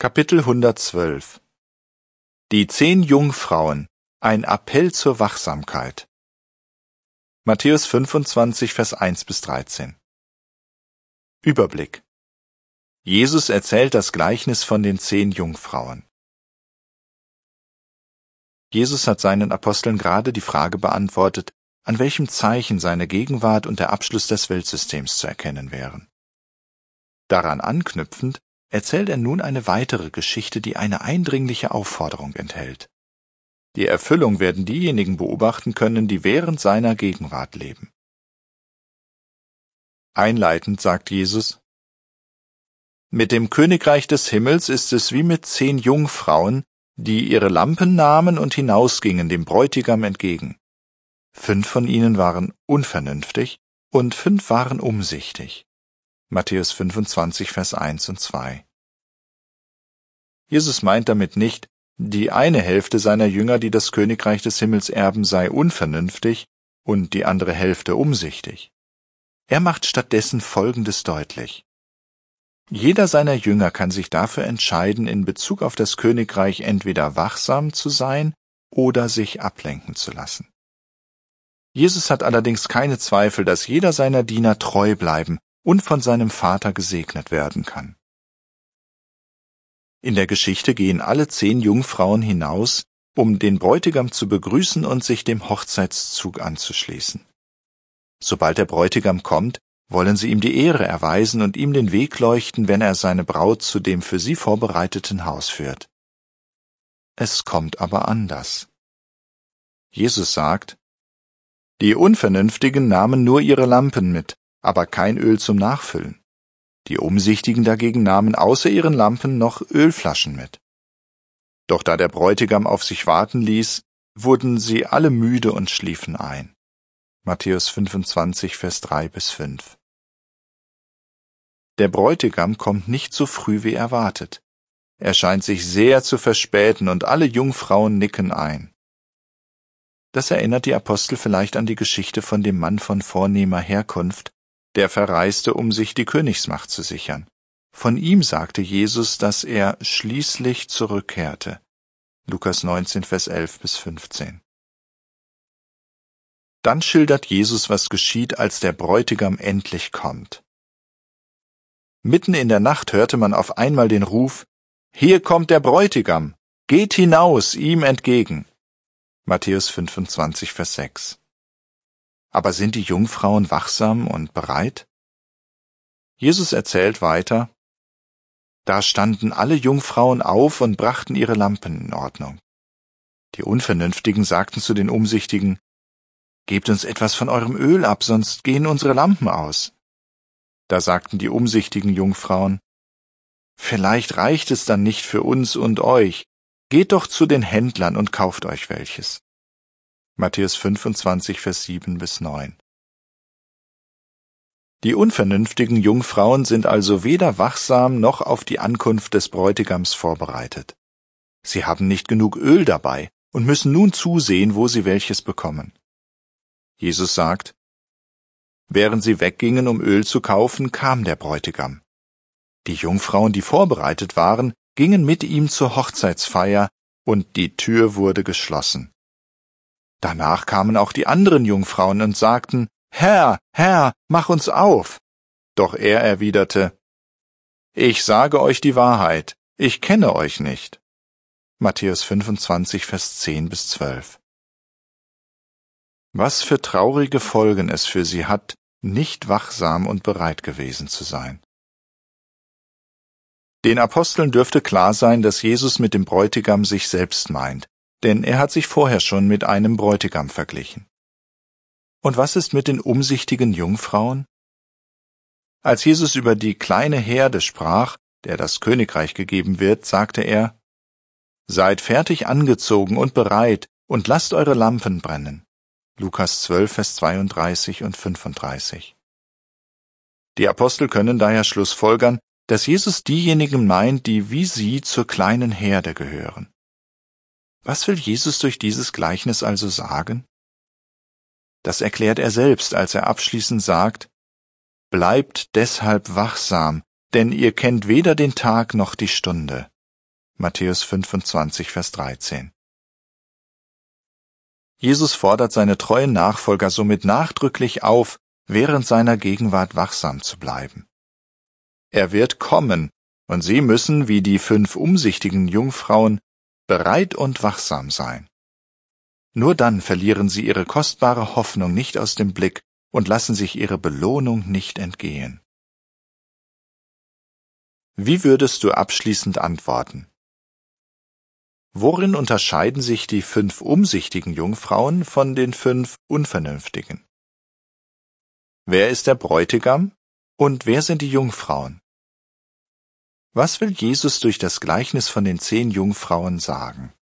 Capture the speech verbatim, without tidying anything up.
Kapitel hundertzwölf. Die zehn Jungfrauen, ein Appell zur Wachsamkeit. Matthäus fünfundzwanzig, Vers eins bis dreizehn. Überblick. Jesus erzählt das Gleichnis von den zehn Jungfrauen. Jesus hat seinen Aposteln gerade die Frage beantwortet, an welchem Zeichen seine Gegenwart und der Abschluss des Weltsystems zu erkennen wären. Daran anknüpfend erzählt er nun eine weitere Geschichte, die eine eindringliche Aufforderung enthält. Die Erfüllung werden diejenigen beobachten können, die während seiner Gegenwart leben. Einleitend sagt Jesus: Mit dem Königreich des Himmels ist es wie mit zehn Jungfrauen, die ihre Lampen nahmen und hinausgingen dem Bräutigam entgegen. Fünf von ihnen waren unvernünftig und fünf waren umsichtig. Matthäus fünfundzwanzig, Vers eins und zwei. Jesus meint damit nicht, die eine Hälfte seiner Jünger, die das Königreich des Himmels erben, sei unvernünftig und die andere Hälfte umsichtig. Er macht stattdessen Folgendes deutlich. Jeder seiner Jünger kann sich dafür entscheiden, in Bezug auf das Königreich entweder wachsam zu sein oder sich ablenken zu lassen. Jesus hat allerdings keine Zweifel, dass jeder seiner Diener treu bleiben und von seinem Vater gesegnet werden kann. In der Geschichte gehen alle zehn Jungfrauen hinaus, um den Bräutigam zu begrüßen und sich dem Hochzeitszug anzuschließen. Sobald der Bräutigam kommt, wollen sie ihm die Ehre erweisen und ihm den Weg leuchten, wenn er seine Braut zu dem für sie vorbereiteten Haus führt. Es kommt aber anders. Jesus sagt: Die Unvernünftigen nahmen nur ihre Lampen mit, aber kein Öl zum Nachfüllen. Die Umsichtigen dagegen nahmen außer ihren Lampen noch Ölflaschen mit. Doch da der Bräutigam auf sich warten ließ, wurden sie alle müde und schliefen ein. Matthäus fünfundzwanzig, Vers drei bis fünf. Der Bräutigam kommt nicht so früh wie erwartet. Er scheint sich sehr zu verspäten und alle Jungfrauen nicken ein. Das erinnert die Apostel vielleicht an die Geschichte von dem Mann von vornehmer Herkunft, der verreiste, um sich die Königsmacht zu sichern. Von ihm sagte Jesus, dass er schließlich zurückkehrte. Lukas neunzehn, Vers elf bis fünfzehn. Dann schildert Jesus, was geschieht, als der Bräutigam endlich kommt. Mitten in der Nacht hörte man auf einmal den Ruf: Hier kommt der Bräutigam! Geht hinaus ihm entgegen! Matthäus fünfundzwanzig, Vers sechs. Aber sind die Jungfrauen wachsam und bereit? Jesus erzählt weiter: Da standen alle Jungfrauen auf und brachten ihre Lampen in Ordnung. Die Unvernünftigen sagten zu den Umsichtigen: Gebt uns etwas von eurem Öl ab, sonst gehen unsere Lampen aus. Da sagten die umsichtigen Jungfrauen: Vielleicht reicht es dann nicht für uns und euch. Geht doch zu den Händlern und kauft euch welches. Matthäus fünfundzwanzig, Vers sieben bis neun. Die unvernünftigen Jungfrauen sind also weder wachsam noch auf die Ankunft des Bräutigams vorbereitet. Sie haben nicht genug Öl dabei und müssen nun zusehen, wo sie welches bekommen. Jesus sagt: Während sie weggingen, um Öl zu kaufen, kam der Bräutigam. Die Jungfrauen, die vorbereitet waren, gingen mit ihm zur Hochzeitsfeier, und die Tür wurde geschlossen. Danach kamen auch die anderen Jungfrauen und sagten: Herr, Herr, mach uns auf! Doch er erwiderte: Ich sage euch die Wahrheit, ich kenne euch nicht. Matthäus fünfundzwanzig, Vers zehn bis zwölf. Was für traurige Folgen es für sie hat, nicht wachsam und bereit gewesen zu sein. Den Aposteln dürfte klar sein, dass Jesus mit dem Bräutigam sich selbst meint, denn er hat sich vorher schon mit einem Bräutigam verglichen. Und was ist mit den umsichtigen Jungfrauen? Als Jesus über die kleine Herde sprach, der das Königreich gegeben wird, sagte er: Seid fertig angezogen und bereit und lasst eure Lampen brennen. Lukas zwölf, Vers zweiunddreißig und fünfunddreißig. Die Apostel können daher schlussfolgern, dass Jesus diejenigen meint, die wie sie zur kleinen Herde gehören. Was will Jesus durch dieses Gleichnis also sagen? Das erklärt er selbst, als er abschließend sagt: Bleibt deshalb wachsam, denn ihr kennt weder den Tag noch die Stunde. Matthäus fünfundzwanzig, Vers dreizehn. Jesus fordert seine treuen Nachfolger somit nachdrücklich auf, während seiner Gegenwart wachsam zu bleiben. Er wird kommen, und sie müssen, wie die fünf umsichtigen Jungfrauen, bereit und wachsam sein. Nur dann verlieren sie ihre kostbare Hoffnung nicht aus dem Blick und lassen sich ihre Belohnung nicht entgehen. Wie würdest du abschließend antworten? Worin unterscheiden sich die fünf umsichtigen Jungfrauen von den fünf unvernünftigen? Wer ist der Bräutigam und wer sind die Jungfrauen? Was will Jesus durch das Gleichnis von den zehn Jungfrauen sagen?